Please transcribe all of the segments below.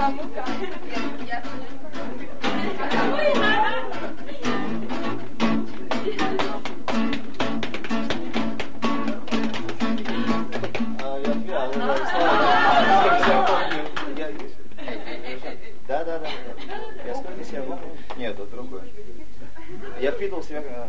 Да. Я сколько себя помню? Нет, это другое. Я впитывал себя как...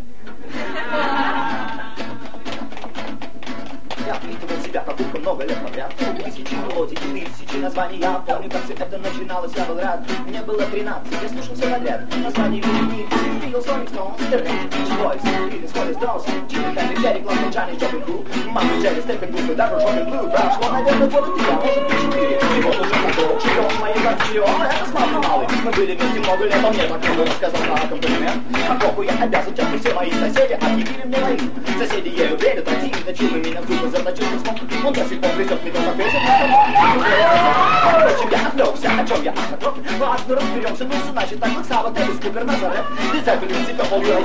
Я впитывал себя как губка много лет подряд. Тысячи мелодий, 1000 названий. Я помню, как все это начиналось, я был рад. Мне было 13, я слушал все подряд. Названия великих, Beatles, Rolling Stones, The Beatles, Beach Boys, Beatles, Holly Stones, Jimmy Hendrix, Eric Clapton, Johnny, Joplin, Blue, Мама, Джерри, Степпенвуд, даже Робин Блю. Прошло, наверное, года 3, а может быть 4. И вот уже такой чемпион в моей квартире. О, это славный малый. Мы были вместе много лет, он мне так много рассказал на комплимент. А коку я обязан, тем, что все мои соседи объявили мне войну. Соседи ею верят, противно, чудо меня в зубы заточил смог. Он до сих пор грызет мне на песен. Впрочем, я отвлекся, о чем я отвлекся. Важно, разберемся, ну, значит, так как Сава, Дэвис, Купер, Назарет. Ты запилил себя полгода.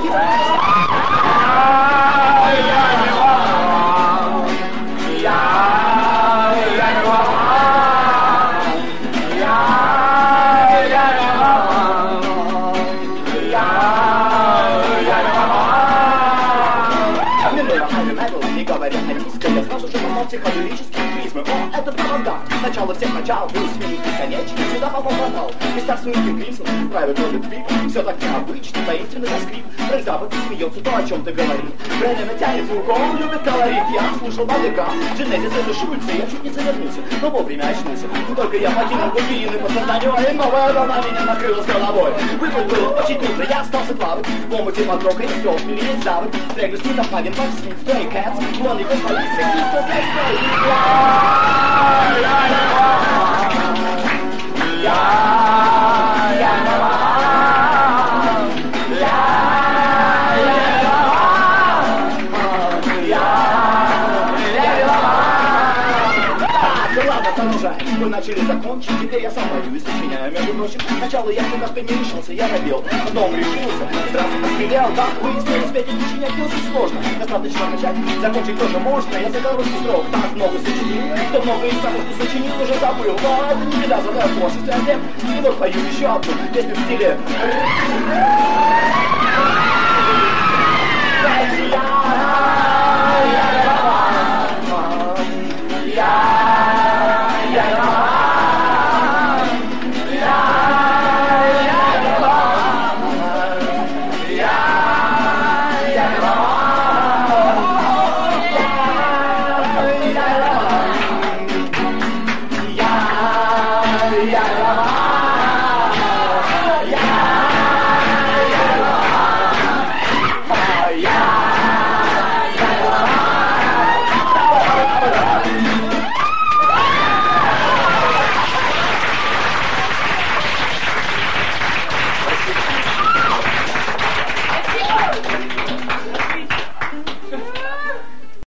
Не говоря о диско, я сразу же попал в психоделические призмы. О, это авангард, начало всех начал, плюс-минус бесконечный, сюда попал фатал. Мистер Суинкин Грифсон, правит Роберт Пик, все так необычно, таинственно за скрип. Фрэнк Запад смеется, то, о чем ты говоришь. Брэннина тянет звук, он любит колорит. Я слушал Бадыка, Дженезис, это Шульца, я чуть не завернулся, но вовремя очнулся. Только я покинул глубины по созданию, и новая волна меня накрыла с головой. Выбор был очень трудный, я остался плавать в омуте под рокой, не стрел, или есть завод. Трек Смита, Фагин, Макс Смит, Стори Кэтс, Лонли, Космолисы, Кристо, мы начали закончить, теперь я сам пою и сочиняю. Между прочим, сначала я как-то не решился, я робел, потом решился и сразу посмеял. Так выяснилось, спеть и сочинять не очень сложно. Достаточно начать, закончить тоже можно. Я за короткий срок так много сочинил, что много из того, что сочинил, уже забыл. Но это не беда, задаю творчество, и вот пою еще одну песню в стиле. Yeah.